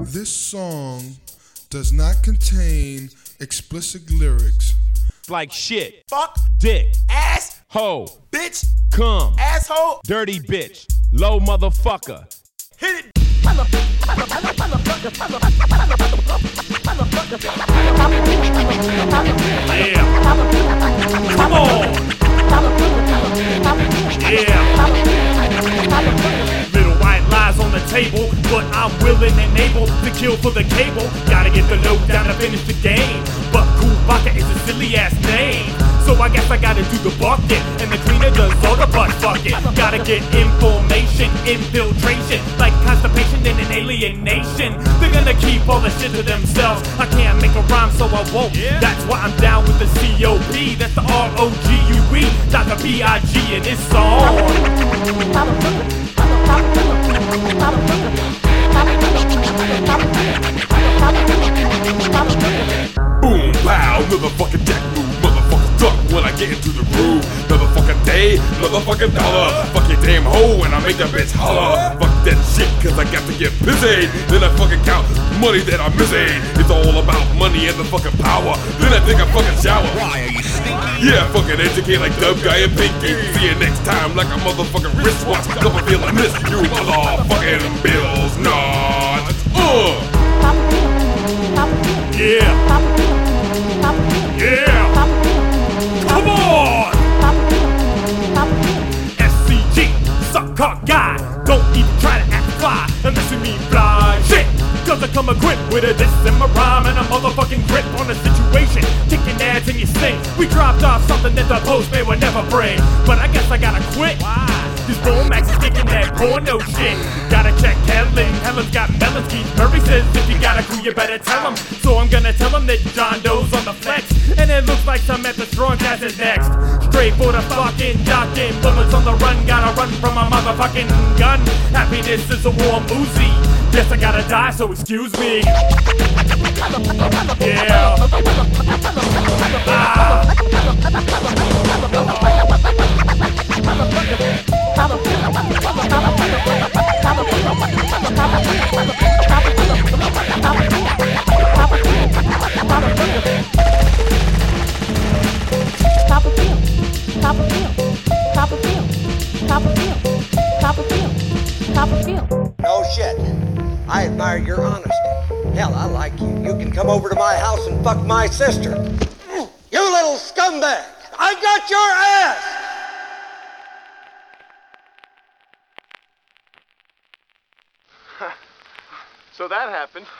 This song does not contain explicit lyrics. Like shit, Fuck, dick, ass, hoe, bitch, cum, asshole, dirty bitch, low motherfucker. hit it. Yeah. Come on. Yeah. Little white lies on the table, but I'm willing and able to kill for the cable. Gotta get the load down to finish the game. But Kubaka is a silly ass name. So I guess I gotta do the bucket, and the cleaner does all the butt fucking. Gotta get information, infiltration, like constipation and an alienation. They're gonna keep all the shit to themselves. I can't make a rhyme, so I won't. That's why I'm down with the COP. That's the ROGUE, Dr. B.I.G. in this song. Boom, pow, motherfucking jack move, motherfucker duck when I get into the groove. Motherfucking day, motherfucking dollar. Fuck your damn hoe when I make that bitch holler. Fuck that shit, cause I got to get busy. Then I fucking count money that I'm missing. It's all about money and the fucking power. Then I take a fucking shower. Why are you stinky? Yeah, fucking educate like Dub Guy and Pinky. See you next time like a motherfucking wristwatch. Couple feeling this, you motherfucking bills, nah. Yeah. Yeah. Come on. SCG, suck cock guy. Don't even try to act fly unless you mean fly shit. Cause I come equipped with a diss and my rhyme and a motherfucking grip on the situation. Kicking ads in your sink. We dropped off something that the postman would never bring. But I guess I gotta quit. Why? Cause Bomax is kicking that porno shit. Gotta check Helen. Helen's got melons. Keith Murray says if you got a crew, you better tell him. So I'm gonna tell him that John Doe's on the flex. And it looks like some at the strong jazz is next. Straight for the fucking docking. Bullets on the run. Gotta run from a motherfucking gun. Happiness is a warm Uzi. Guess I gotta die, so excuse me. Yeah. No shit. I admire your honesty. Hell, I like you. You can come over to my house and fuck my sister. You little scumbag! I got your ass! So that happened.